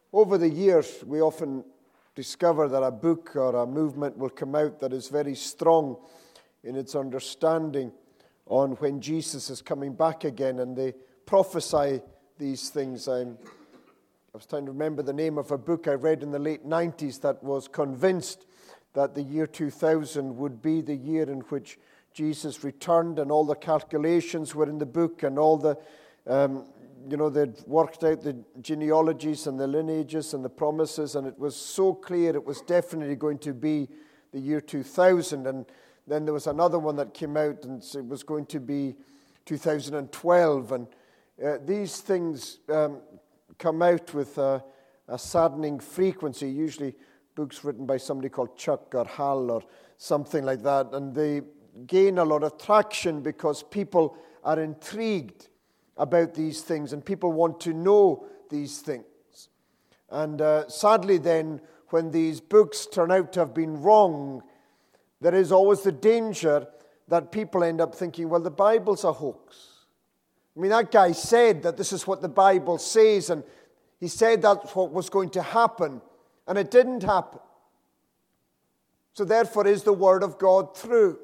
Over the years, we often discover that a book or a movement will come out that is very strong in its understanding on when Jesus is coming back again, and they prophesy these things. I was trying to remember the name of a book I read in the late 90s that was convinced that the year 2000 would be the year in which Jesus returned, and all the calculations were in the book, and all the they'd worked out the genealogies and the lineages and the promises, and it was so clear it was definitely going to be the year 2000. And then there was another one that came out, and it was going to be 2012. And these things come out with a saddening frequency, usually books written by somebody called Chuck or Hal or something like that, and they gain a lot of traction because people are intrigued about these things, and people want to know these things. And sadly then, when these books turn out to have been wrong, there is always the danger that people end up thinking, well, the Bible's a hoax. I mean, that guy said that this is what the Bible says, and he said that's what was going to happen, and it didn't happen. So therefore, is the Word of God true?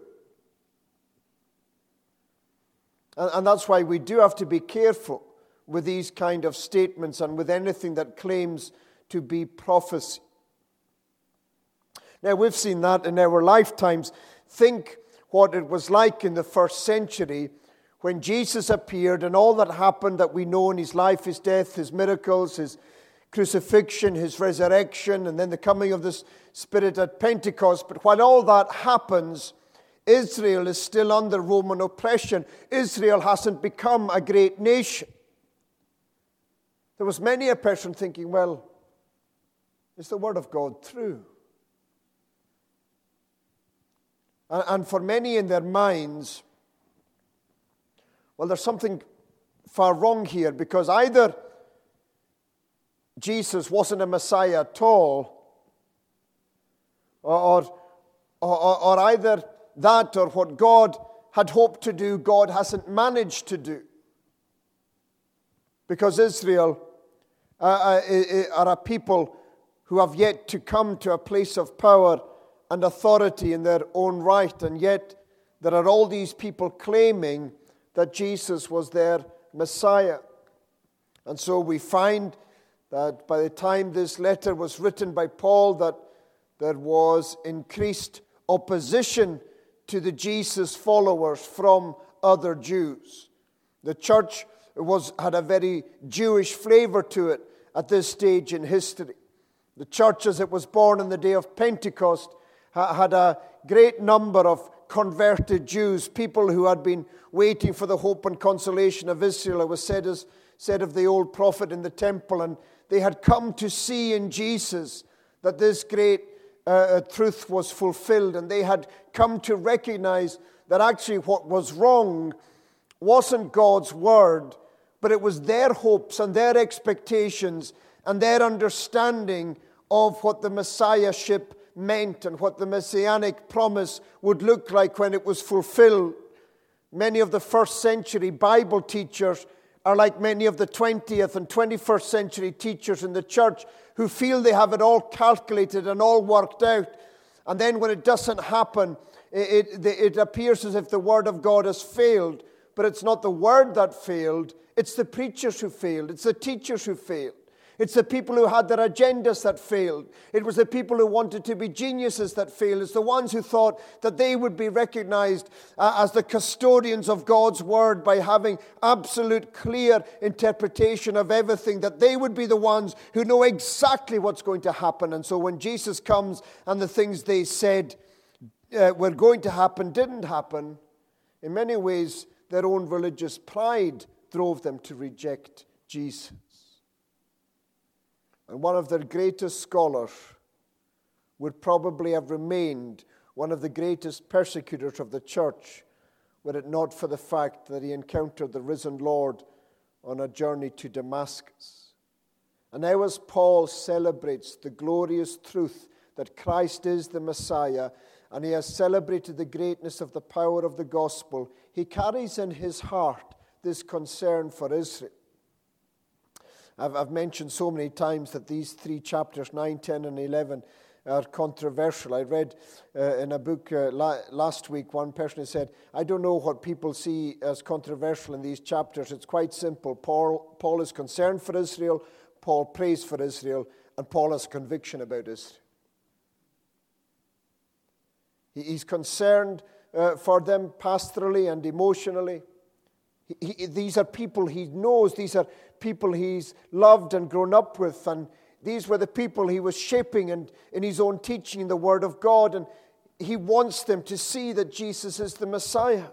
And that's why we do have to be careful with these kind of statements and with anything that claims to be prophecy. Now, we've seen that in our lifetimes. Think what it was like in the first century when Jesus appeared and all that happened that we know in his life, his death, his miracles, his crucifixion, his resurrection, and then the coming of the Spirit at Pentecost. But while all that happens, Israel is still under Roman oppression. Israel hasn't become a great nation. There was many a person thinking, well, is the Word of God true? And for many in their minds, well, there's something far wrong here, because either Jesus wasn't a Messiah at all, or either that or what God had hoped to do, God hasn't managed to do. Because Israel are a people who have yet to come to a place of power and authority in their own right, and yet there are all these people claiming that Jesus was their Messiah. And so we find that by the time this letter was written by Paul, that there was increased opposition to the Jesus followers from other Jews. The church had a very Jewish flavor to it at this stage in history. The church, as it was born on the day of Pentecost, had a great number of converted Jews, people who had been waiting for the hope and consolation of Israel. It was said of the old prophet in the temple, and they had come to see in Jesus that this great truth was fulfilled, and they had come to recognize that actually what was wrong wasn't God's word, but it was their hopes and their expectations and their understanding of what the Messiahship meant and what the messianic promise would look like when it was fulfilled. Many of the first century Bible teachers are like many of the 20th and 21st century teachers in the church who feel they have it all calculated and all worked out. And then when it doesn't happen, it appears as if the Word of God has failed. But it's not the Word that failed. It's the preachers who failed. It's the teachers who failed. It's the people who had their agendas that failed. It was the people who wanted to be geniuses that failed. It's the ones who thought that they would be recognized as the custodians of God's word by having absolute clear interpretation of everything, that they would be the ones who know exactly what's going to happen. And so when Jesus comes and the things they said were going to happen didn't happen, in many ways their own religious pride drove them to reject Jesus. And one of their greatest scholars would probably have remained one of the greatest persecutors of the church were it not for the fact that he encountered the risen Lord on a journey to Damascus. And now as Paul celebrates the glorious truth that Christ is the Messiah, and he has celebrated the greatness of the power of the gospel, he carries in his heart this concern for Israel. I've mentioned so many times that these three chapters, 9, 10, and 11, are controversial. I read in a book last week, one person has said, I don't know what people see as controversial in these chapters. It's quite simple. Paul is concerned for Israel, Paul prays for Israel, and Paul has conviction about Israel. He's concerned for them pastorally and emotionally. These are people he knows. These are people he's loved and grown up with. And these were the people he was shaping and in his own teaching in the Word of God. And he wants them to see that Jesus is the Messiah.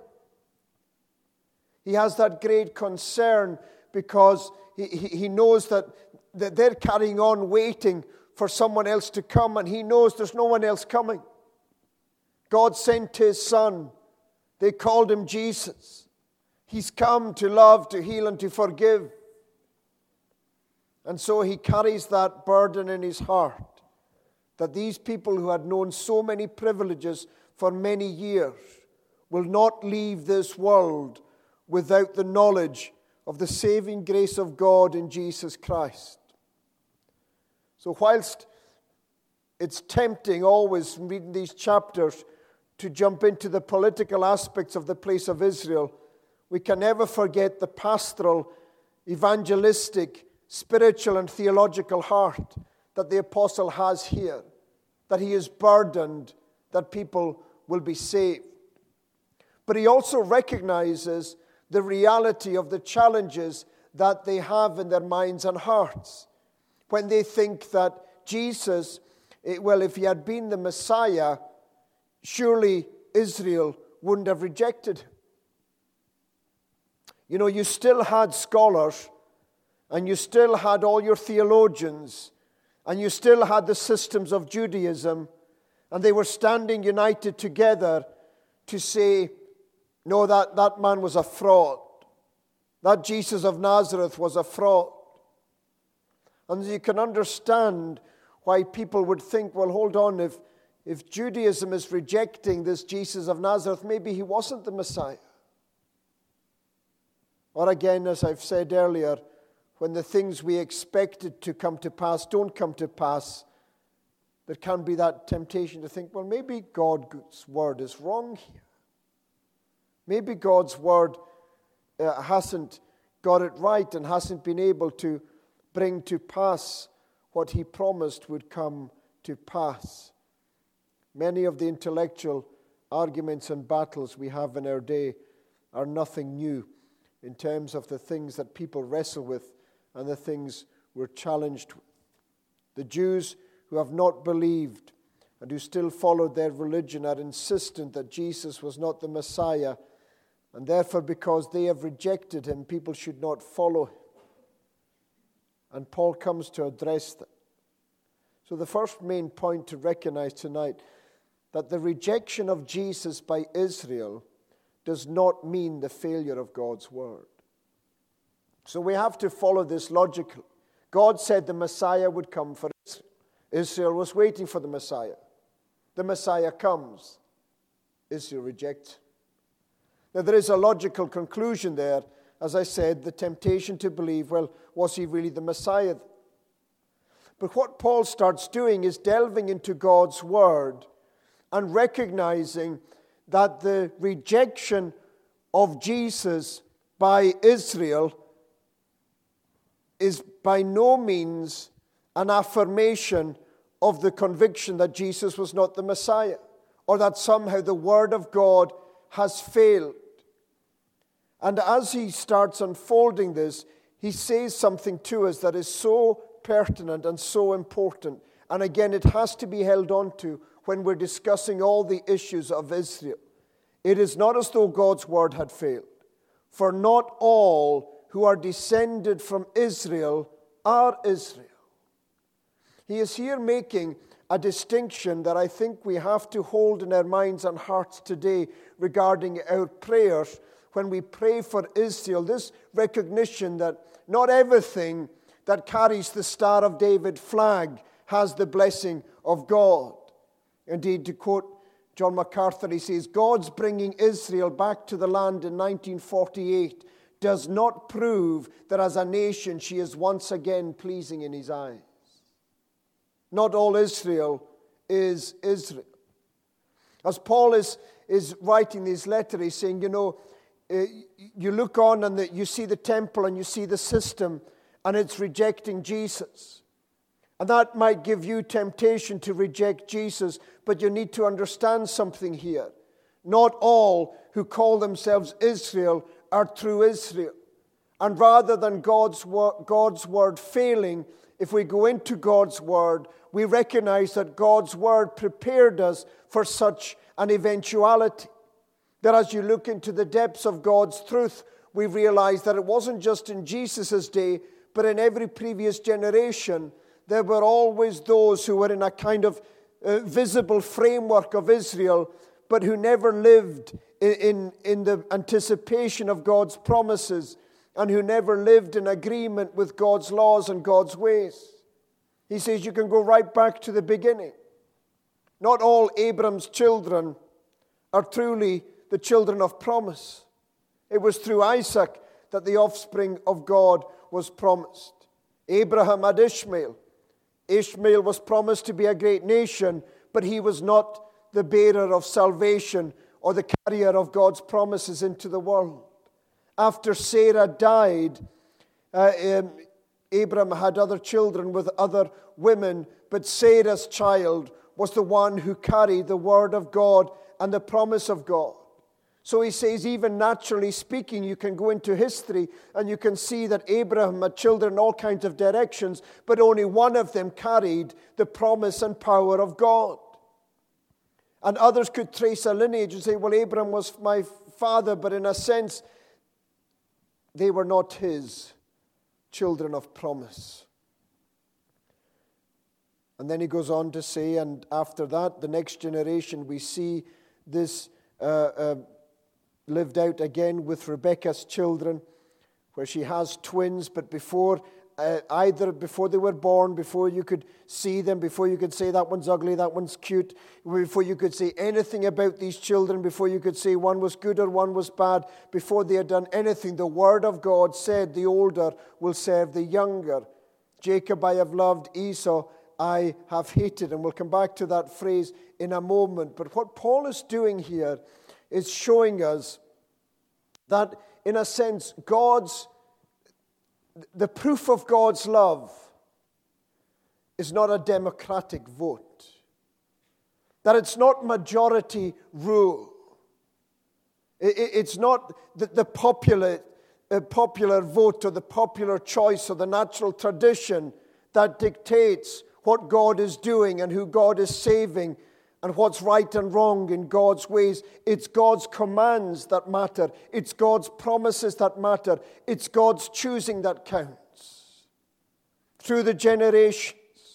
He has that great concern because he knows that they're carrying on waiting for someone else to come. And he knows there's no one else coming. God sent his Son. They called him Jesus. He's come to love, to heal, and to forgive. And so he carries that burden in his heart, that these people who had known so many privileges for many years will not leave this world without the knowledge of the saving grace of God in Jesus Christ. So whilst it's tempting always reading these chapters to jump into the political aspects of the place of Israel, we can never forget the pastoral, evangelistic, spiritual and theological heart that the apostle has here, that he is burdened that people will be saved. But he also recognizes the reality of the challenges that they have in their minds and hearts when they think that Jesus, if he had been the Messiah, surely Israel wouldn't have rejected him. You know, you still had scholars, and you still had all your theologians, and you still had the systems of Judaism, and they were standing united together to say, no, that man was a fraud. That Jesus of Nazareth was a fraud. And you can understand why people would think, well, hold on, if Judaism is rejecting this Jesus of Nazareth, maybe he wasn't the Messiah. Or again, as I've said earlier, when the things we expected to come to pass don't come to pass, there can be that temptation to think, well, maybe God's word is wrong here. Maybe God's word hasn't got it right and hasn't been able to bring to pass what he promised would come to pass. Many of the intellectual arguments and battles we have in our day are nothing new in terms of the things that people wrestle with and the things we're challenged with. The Jews who have not believed and who still followed their religion are insistent that Jesus was not the Messiah, and therefore because they have rejected him, people should not follow him. And Paul comes to address that. So the first main point to recognize tonight, that the rejection of Jesus by Israel does not mean the failure of God's word. So we have to follow this logically. God said the Messiah would come for Israel. Israel was waiting for the Messiah. The Messiah comes. Israel rejects. Now there is a logical conclusion there. As I said, the temptation to believe, well, was he really the Messiah? But what Paul starts doing is delving into God's word and recognizing that the rejection of Jesus by Israel is by no means an affirmation of the conviction that Jesus was not the Messiah, or that somehow the word of God has failed. And as he starts unfolding this, he says something to us that is so pertinent and so important. And again, it has to be held on to when we're discussing all the issues of Israel. It is not as though God's word had failed. For not all who are descended from Israel are Israel. He is here making a distinction that I think we have to hold in our minds and hearts today regarding our prayers when we pray for Israel. This recognition that not everything that carries the Star of David flag has the blessing of God. Indeed, to quote John MacArthur, he says, God's bringing Israel back to the land in 1948 does not prove that as a nation she is once again pleasing in his eyes. Not all Israel is Israel. As Paul is writing this letter, he's saying, you look on and you see the temple and you see the system, and it's rejecting Jesus. And that might give you temptation to reject Jesus, but you need to understand something here. Not all who call themselves Israel are true Israel. And rather than God's word failing, if we go into God's word, we recognize that God's word prepared us for such an eventuality. That as you look into the depths of God's truth, we realize that it wasn't just in Jesus' day, but in every previous generation, there were always those who were in a kind of visible framework of Israel, but who never lived in the anticipation of God's promises, and who never lived in agreement with God's laws and God's ways. He says you can go right back to the beginning. Not all Abram's children are truly the children of promise. It was through Isaac that the offspring of God was promised. Abraham had Ishmael. Ishmael was promised to be a great nation, but he was not the bearer of salvation or the carrier of God's promises into the world. After Sarah died, Abraham had other children with other women, but Sarah's child was the one who carried the word of God and the promise of God. So he says, even naturally speaking, you can go into history and you can see that Abraham had children in all kinds of directions, but only one of them carried the promise and power of God. And others could trace a lineage and say, well, Abraham was my father, but in a sense, they were not his children of promise. And then he goes on to say, and after that, the next generation, we see this lived out again with Rebekah's children, where she has twins, but before they were born, before you could see them, before you could say that one's ugly, that one's cute, before you could say anything about these children, before you could say one was good or one was bad, before they had done anything, the word of God said the older will serve the younger. Jacob I have loved, Esau I have hated. And we'll come back to that phrase in a moment. But what Paul is doing here is showing us that, in a sense, the proof of God's love is not a democratic vote. That it's not majority rule. It's not the popular vote or the popular choice or the natural tradition that dictates what God is doing and who God is saving and what's right and wrong in God's ways. It's God's commands that matter. It's God's promises that matter. It's God's choosing that counts. Through the generations,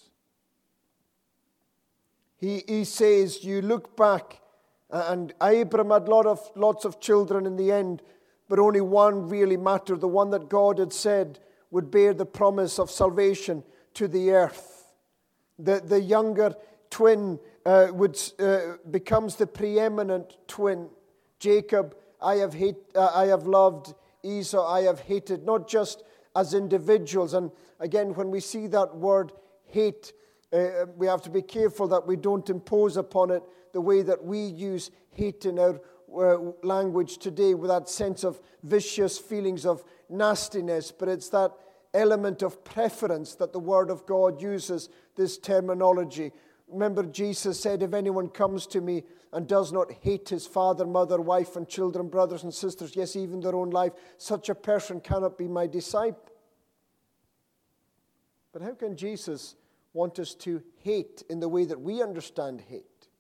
he says, you look back, and Abram had lots of children in the end, but only one really mattered, the one that God had said would bear the promise of salvation to the earth. The younger twin becomes the preeminent twin. Jacob I have loved, Esau I have hated, not just as individuals. And again, when we see that word hate, we have to be careful that we don't impose upon it the way that we use hate in our language today, with that sense of vicious feelings of nastiness, but it's that element of preference that the Word of God uses this terminology. Remember, Jesus said, if anyone comes to me and does not hate his father, mother, wife, and children, brothers and sisters, yes, even their own life, such a person cannot be my disciple. But how can Jesus want us to hate in the way that we understand hate?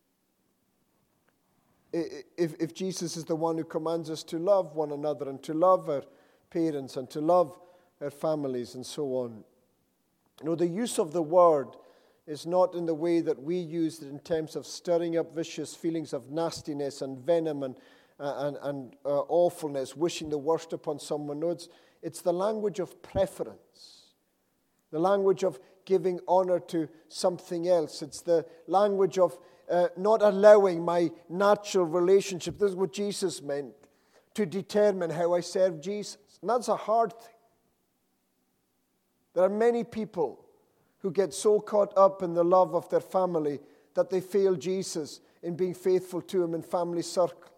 If Jesus is the one who commands us to love one another and to love our parents and to love our families and so on. The use of the word is not in the way that we use it in terms of stirring up vicious feelings of nastiness and venom and awfulness, wishing the worst upon someone. No, it's the language of preference, the language of giving honor to something else. It's the language of not allowing my natural relationship, this is what Jesus meant, to determine how I serve Jesus. And that's a hard thing. There are many people who get so caught up in the love of their family that they fail Jesus in being faithful to him in family circles.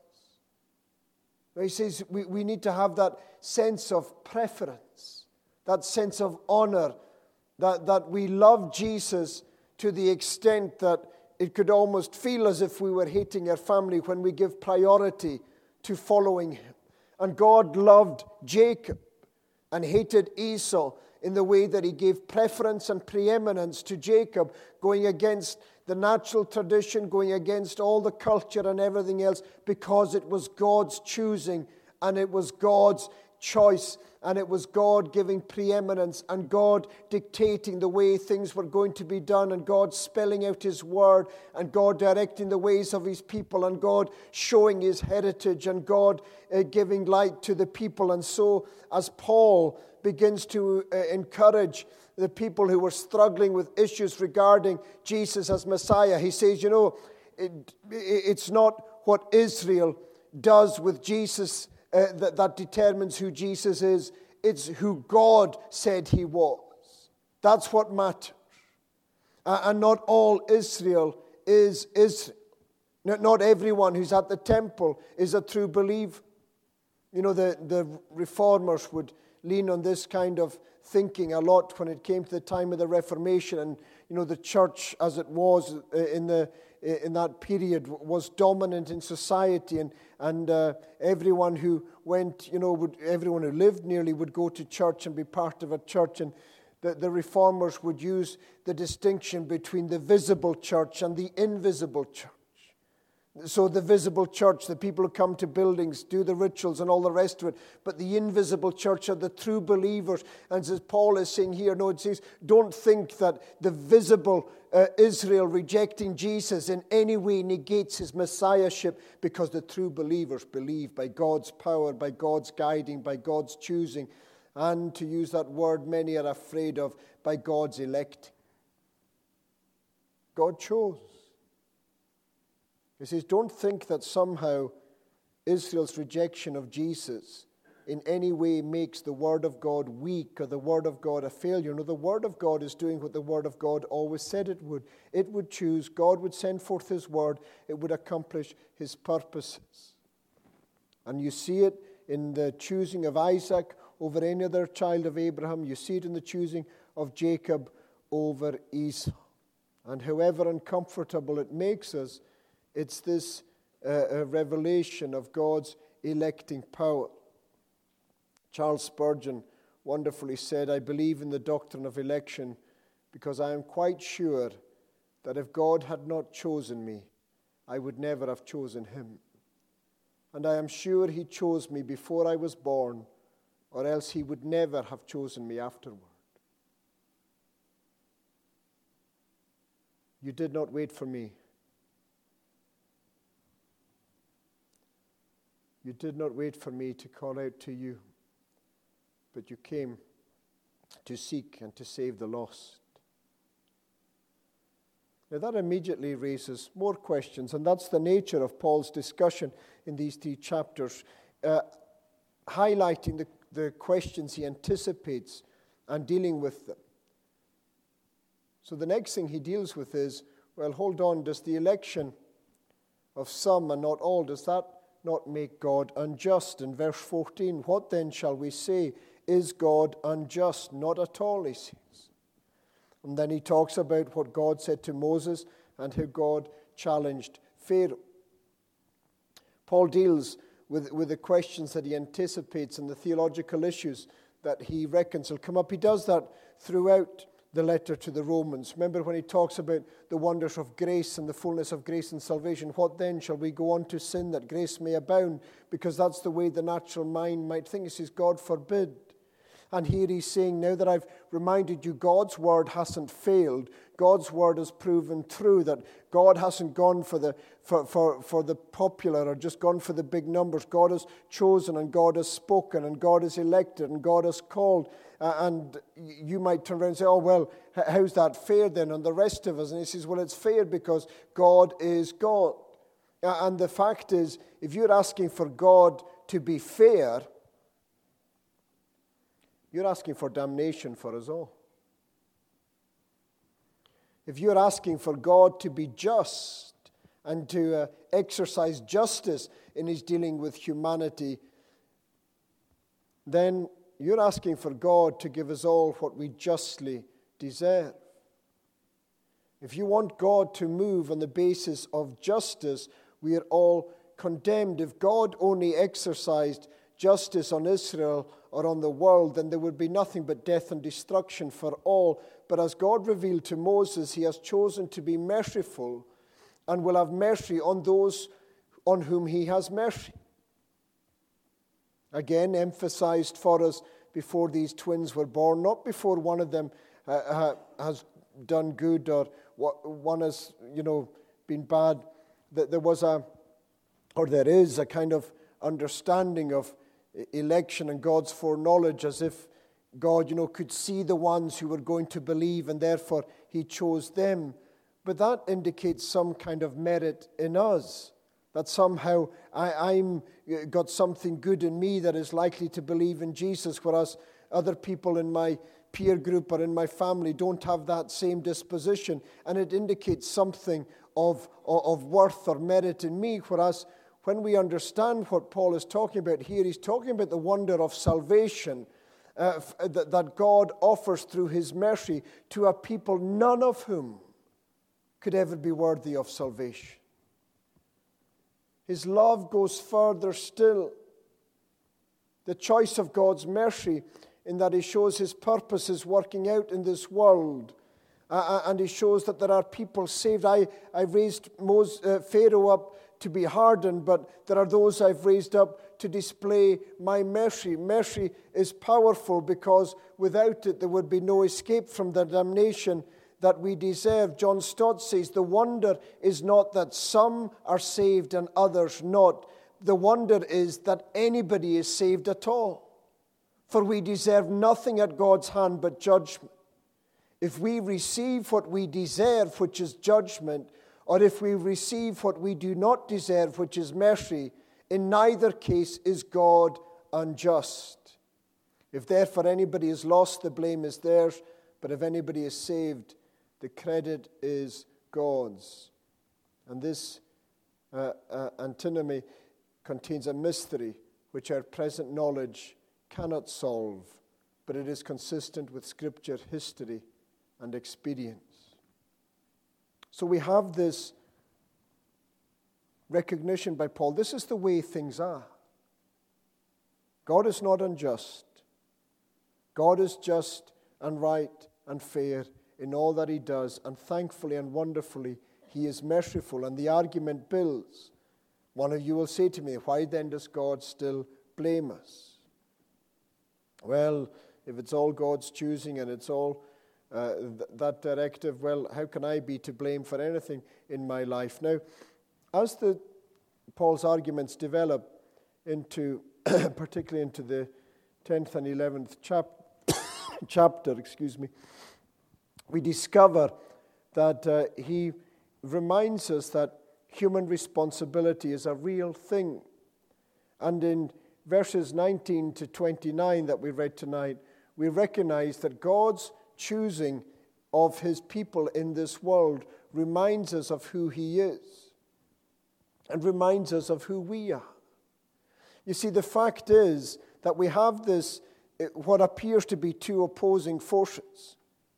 He says we need to have that sense of preference, that sense of honor, that we love Jesus to the extent that it could almost feel as if we were hating our family when we give priority to following him. And God loved Jacob and hated Esau in the way that he gave preference and preeminence to Jacob, going against the natural tradition, going against all the culture and everything else, because it was God's choosing and it was God's choice and it was God giving preeminence and God dictating the way things were going to be done and God spelling out his word and God directing the ways of his people and God showing his heritage and God giving light to the people. And so as Paul begins to encourage the people who were struggling with issues regarding Jesus as Messiah, he says, it's not what Israel does with Jesus that determines who Jesus is. It's who God said he was. That's what matters. And not all Israel is Israel. Not everyone who's at the temple is a true believer. The reformers would lean on this kind of thinking a lot when it came to the time of the Reformation. And, the church as it was in that period was dominant in society. And everyone who went, everyone who lived nearly would go to church and be part of a church. And the reformers would use the distinction between the visible church and the invisible church. So the visible church, the people who come to buildings, do the rituals and all the rest of it. But the invisible church are the true believers. And as Paul is saying here, it says, don't think that the visible Israel rejecting Jesus in any way negates his messiahship, because the true believers believe by God's power, by God's guiding, by God's choosing, and to use that word many are afraid of, by God's electing. God chose. He says, don't think that somehow Israel's rejection of Jesus in any way makes the Word of God weak or the Word of God a failure. No, the Word of God is doing what the Word of God always said it would. It would choose. God would send forth his Word. It would accomplish his purposes. And you see it in the choosing of Isaac over any other child of Abraham. You see it in the choosing of Jacob over Esau. And however uncomfortable it makes us, it's this revelation of God's electing power. Charles Spurgeon wonderfully said, I believe in the doctrine of election because I am quite sure that if God had not chosen me, I would never have chosen him. And I am sure he chose me before I was born, or else he would never have chosen me afterward. You did not wait for me. You did not wait for me to call out to you, but you came to seek and to save the lost. Now that immediately raises more questions, and that's the nature of Paul's discussion in these 3 chapters, highlighting the questions he anticipates and dealing with them. So the next thing he deals with is, well, hold on, does the election of some and not all, does that not make God unjust? In verse 14, what then shall we say? Is God unjust? Not at all, he says. And then he talks about what God said to Moses and how God challenged Pharaoh. Paul deals with the questions that he anticipates and the theological issues that he reckons will come up. He does that throughout the letter to the Romans. Remember when he talks about the wonders of grace and the fullness of grace and salvation. What then? Shall we go on to sin that grace may abound? Because that's the way the natural mind might think. He says, God forbid. And here he's saying, now that I've reminded you, God's word hasn't failed. God's word has proven true, that God hasn't gone for the popular or just gone for the big numbers. God has chosen and God has spoken and God has elected and God has called. And you might turn around and say, oh, well, how's that fair then on the rest of us? And he says, well, it's fair because God is God. And the fact is, if you're asking for God to be fair, you're asking for damnation for us all. If you're asking for God to be just and to exercise justice in his dealing with humanity, then you're asking for God to give us all what we justly deserve. If you want God to move on the basis of justice, we are all condemned. If God only exercised justice on Israel or on the world, then there would be nothing but death and destruction for all. But as God revealed to Moses, he has chosen to be merciful and will have mercy on those on whom he has mercy. Again, emphasized for us before these twins were born, not before one of them has done good or one has, been bad. That there is a kind of understanding of election and God's foreknowledge, as if God, could see the ones who were going to believe and therefore he chose them. But that indicates some kind of merit in us, that somehow I'm got something good in me that is likely to believe in Jesus, whereas other people in my peer group or in my family don't have that same disposition. And it indicates something of worth or merit in me, whereas when we understand what Paul is talking about here, he's talking about the wonder of salvation that God offers through his mercy to a people none of whom could ever be worthy of salvation. His love goes further still. The choice of God's mercy in that he shows his purposes working out in this world. And he shows that there are people saved. I've raised Pharaoh up to be hardened, but there are those I've raised up to display my mercy. Mercy is powerful because without it there would be no escape from the damnation that we deserve. John Stott says, the wonder is not that some are saved and others not. The wonder is that anybody is saved at all. For we deserve nothing at God's hand but judgment. If we receive what we deserve, which is judgment, or if we receive what we do not deserve, which is mercy, in neither case is God unjust. If therefore anybody is lost, the blame is theirs, but if anybody is saved, the credit is God's. And this antinomy contains a mystery which our present knowledge cannot solve, but it is consistent with Scripture, history, and experience. So we have this recognition by Paul. This is the way things are. God is not unjust. God is just and right and fair in all that he does, and thankfully and wonderfully, he is merciful. And the argument builds. One of you will say to me, why then does God still blame us? Well, if it's all God's choosing and it's all that directive, well, how can I be to blame for anything in my life? Now, as Paul's arguments develop into, particularly into the 10th and 11th chapter, we discover that he reminds us that human responsibility is a real thing. And in verses 19 to 29 that we read tonight, we recognize that God's choosing of his people in this world reminds us of who he is and reminds us of who we are. You see, the fact is that we have this, what appears to be two opposing forces,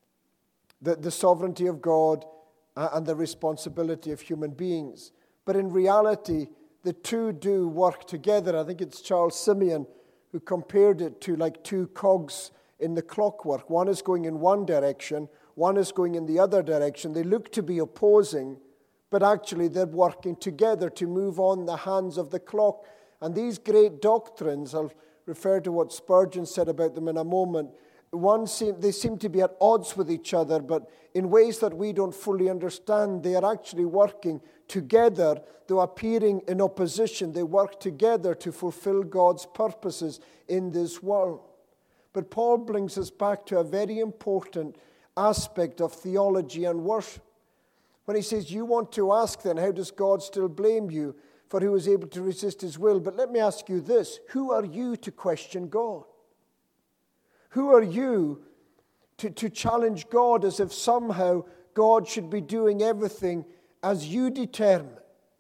the sovereignty of God and the responsibility of human beings. But in reality, the two do work together. I think it's Charles Simeon who compared it to like two cogs in the clockwork. One is going in one direction, one is going in the other direction. They look to be opposing, but actually they're working together to move on the hands of the clock. And these great doctrines, I'll refer to what Spurgeon said about them in a moment, they seem to be at odds with each other, but in ways that we don't fully understand. They are actually working together, though appearing in opposition. They work together to fulfill God's purposes in this world. But Paul brings us back to a very important aspect of theology and worship. When he says, you want to ask then, how does God still blame you? for who is able to resist his will. But let me ask you this. Who are you to question God? Who are you to challenge God as if somehow God should be doing everything as you determine?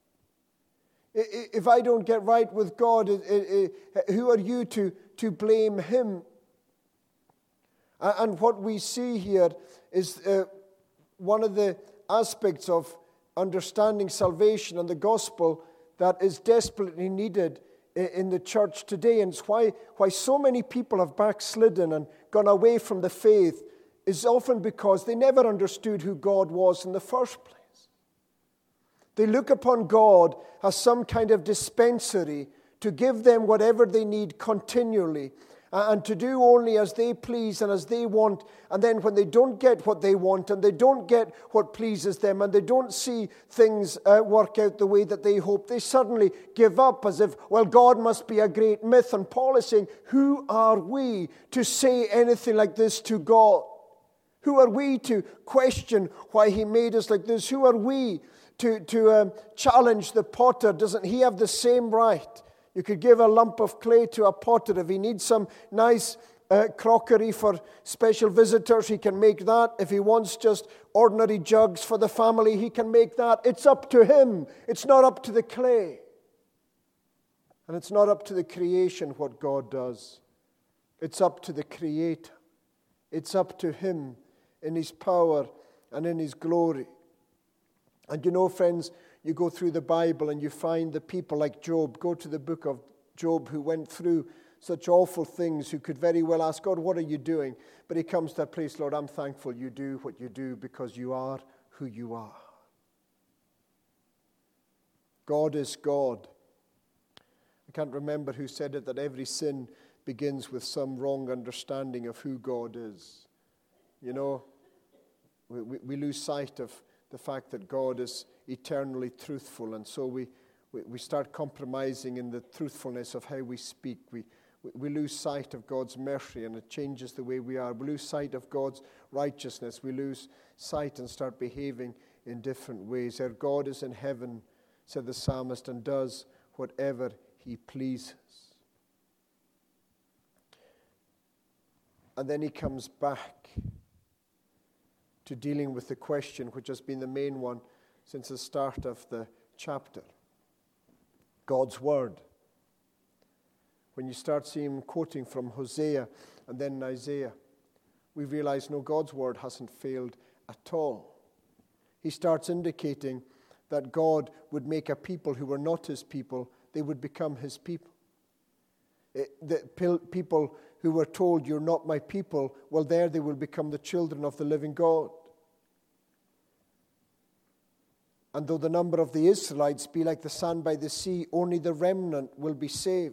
If I don't get right with God, who are you to blame him? And what we see here is one of the aspects of understanding salvation and the gospel that is desperately needed in the church today. And it's why so many people have backslidden and gone away from the faith is often because they never understood who God was in the first place. They look upon God as some kind of dispensary to give them whatever they need continually and to do only as they please and as they want. And then when they don't get what they want and they don't get what pleases them and they don't see things work out the way that they hope, they suddenly give up as if, well, God must be a great myth. And Paul is saying, who are we to say anything like this to God? Who are we to question why he made us like this? Who are we to challenge the potter? Doesn't he have the same right? You could give a lump of clay to a potter. If he needs some nice crockery for special visitors, he can make that. If he wants just ordinary jugs for the family, he can make that. It's up to him. It's not up to the clay. And it's not up to the creation what God does. It's up to the Creator. It's up to him in his power and in his glory. And you know, friends, you go through the Bible and you find the people like Job. Go to the book of Job, who went through such awful things, who could very well ask, God, what are you doing? But he comes to that place, Lord, I'm thankful you do what you do because you are who you are. God is God. I can't remember who said it, that every sin begins with some wrong understanding of who God is. You know, we lose sight of the fact that God is eternally truthful, and so we start compromising in the truthfulness of how we speak. We lose sight of God's mercy, and it changes the way we are. We lose sight of God's righteousness. We lose sight and start behaving in different ways. Our God is in heaven, said the psalmist, and does whatever he pleases. And then he comes back to dealing with the question which has been the main one since the start of the chapter. God's word. When you start seeing him quoting from Hosea and then Isaiah, we realize, no, God's word hasn't failed at all. He starts indicating that God would make a people who were not his people, they would become his people. The people who were told, you're not my people, well, there they will become the children of the living God. And though the number of the Israelites be like the sand by the sea, only the remnant will be saved.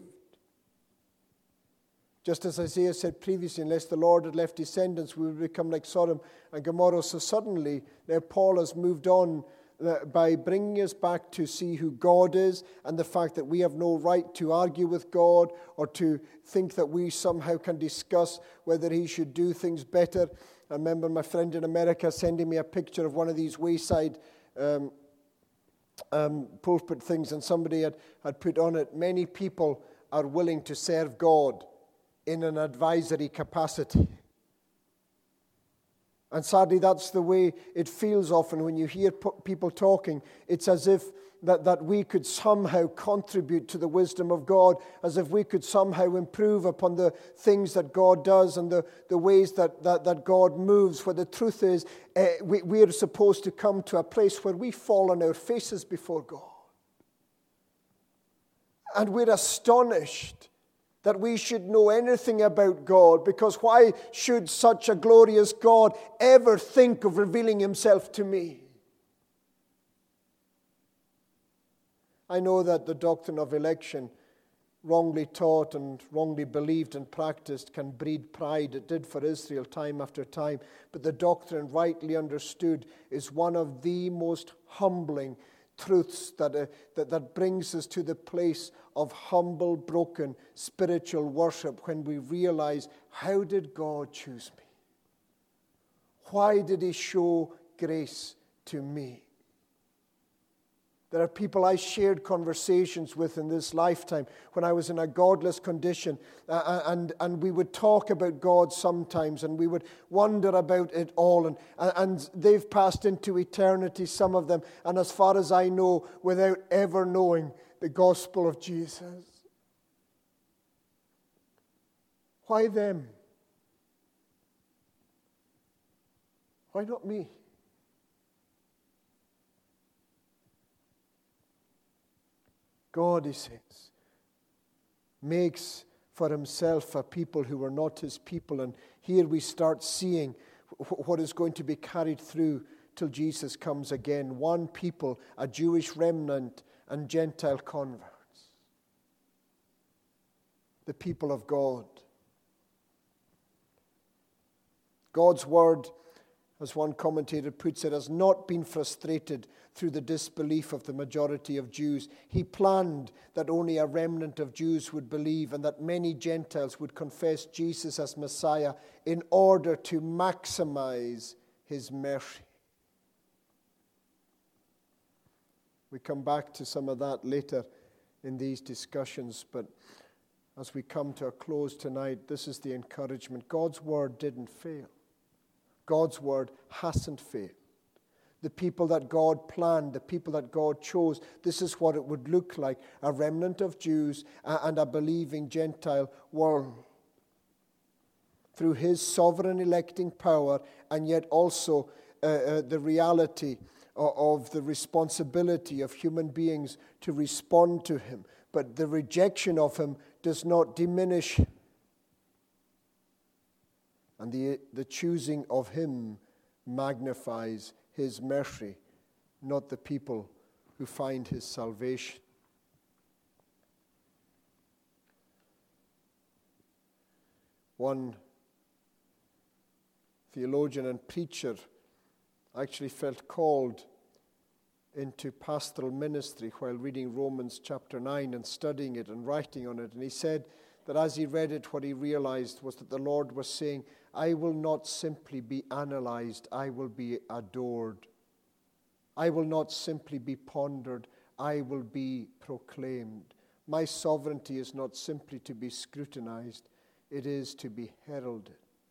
Just as Isaiah said previously, unless the Lord had left descendants, we would become like Sodom and Gomorrah. So suddenly, now Paul has moved on by bringing us back to see who God is and the fact that we have no right to argue with God or to think that we somehow can discuss whether he should do things better. I remember my friend in America sending me a picture of one of these wayside pulpit things, and somebody had put on it, many people are willing to serve God in an advisory capacity. And sadly, that's the way it feels often when you hear people talking. It's as if that we could somehow contribute to the wisdom of God, as if we could somehow improve upon the things that God does and the ways that God moves, where the truth is we are supposed to come to a place where we fall on our faces before God. And we're astonished that we should know anything about God, because why should such a glorious God ever think of revealing himself to me? I know that the doctrine of election, wrongly taught and wrongly believed and practiced, can breed pride. It did for Israel time after time. But the doctrine, rightly understood, is one of the most humbling truths that brings us to the place of humble, broken, spiritual worship, when we realize, how did God choose me? Why did he show grace to me? There are people I shared conversations with in this lifetime when I was in a godless condition, and we would talk about God sometimes, and we would wonder about it all, and they've passed into eternity, some of them, and as far as I know, without ever knowing the gospel of Jesus. Why them? Why not me? God, he says, makes for himself a people who are not his people. And here we start seeing what is going to be carried through till Jesus comes again. One people, a Jewish remnant, and Gentile converts. The people of God. God's word, as one commentator puts it, has not been frustrated through the disbelief of the majority of Jews. He planned that only a remnant of Jews would believe and that many Gentiles would confess Jesus as Messiah in order to maximize his mercy. We come back to some of that later in these discussions, but as we come to a close tonight, this is the encouragement. God's word didn't fail. God's word hasn't failed. The people that God planned, the people that God chose, this is what it would look like. A remnant of Jews and a believing Gentile world. Through his sovereign electing power, and yet also the reality of the responsibility of human beings to respond to him. But the rejection of him does not diminish him. And the choosing of him magnifies his mercy, not the people who find his salvation. One theologian and preacher actually felt called into pastoral ministry while reading Romans chapter 9 and studying it and writing on it. And he said that as he read it, what he realized was that the Lord was saying, I will not simply be analyzed, I will be adored. I will not simply be pondered, I will be proclaimed. My sovereignty is not simply to be scrutinized, it is to be heralded.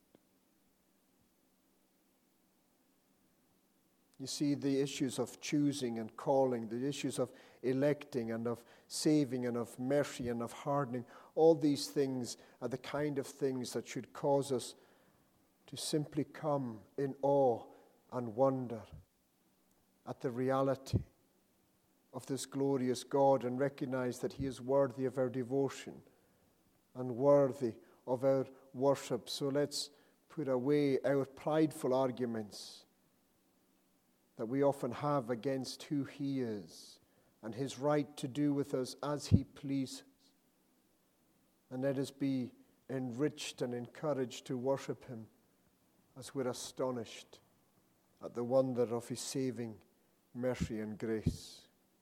You see, the issues of choosing and calling, the issues of electing and of saving and of mercy and of hardening, all these things are the kind of things that should cause us to simply come in awe and wonder at the reality of this glorious God and recognize that he is worthy of our devotion and worthy of our worship. So let's put away our prideful arguments that we often have against who he is and his right to do with us as he pleases. And let us be enriched and encouraged to worship him as we're astonished at the wonder of his saving mercy and grace.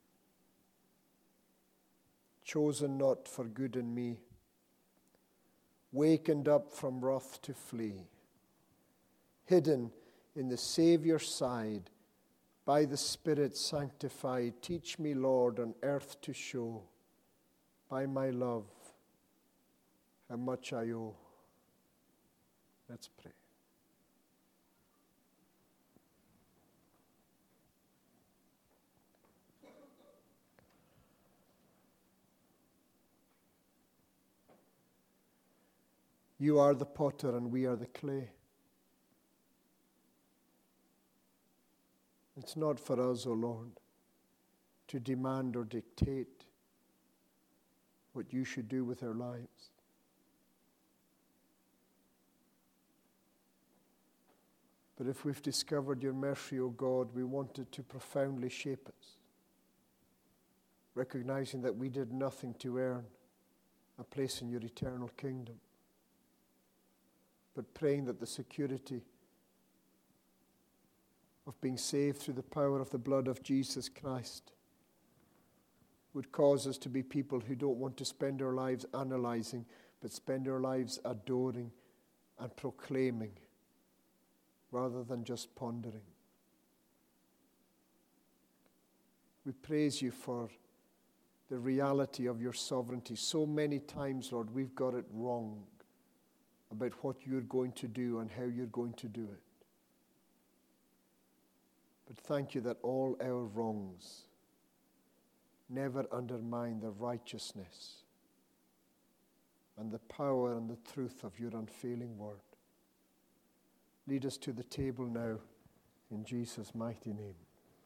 Chosen not for good in me, wakened up from wrath to flee, hidden in the Saviour's side, by the Spirit sanctified. Teach me, Lord, on earth to show by my love how much I owe. Let's pray. You are the potter and we are the clay. It's not for us, O Lord, to demand or dictate what you should do with our lives. But if we've discovered your mercy, O God, we want it to profoundly shape us, recognizing that we did nothing to earn a place in your eternal kingdom, but praying that the security of being saved through the power of the blood of Jesus Christ would cause us to be people who don't want to spend our lives analyzing, but spend our lives adoring and proclaiming rather than just pondering. We praise you for the reality of your sovereignty. So many times, Lord, we've got it wrong about what you're going to do and how you're going to do it. But thank you that all our wrongs never undermine the righteousness and the power and the truth of your unfailing word. Lead us to the table now in Jesus' mighty name.